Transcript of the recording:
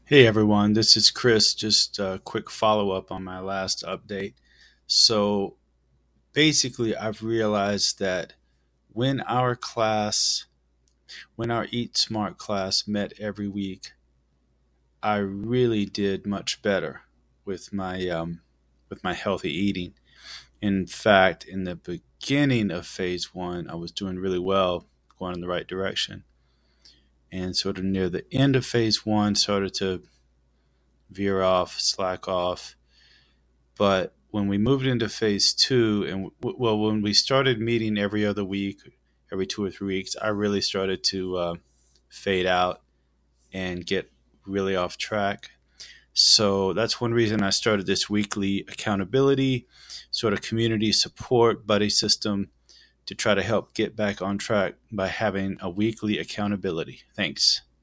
Hey everyone, this is Chris. Just a quick follow up on my last update. So basically, I've realized that when our class, when our Eat Smart class met every week, I really did much better with my healthy eating. In fact, in the beginning of phase one, I was doing really well, going in the right direction, and sort of near the end of phase one, started to veer off, slack off. But when we moved into phase two, and well, when we started meeting every other week, every 2 or 3 weeks, I really started to fade out and get really off track. So that's one reason I started this weekly accountability, sort of community support buddy system to try to help get back on track by having a weekly accountability. Thanks.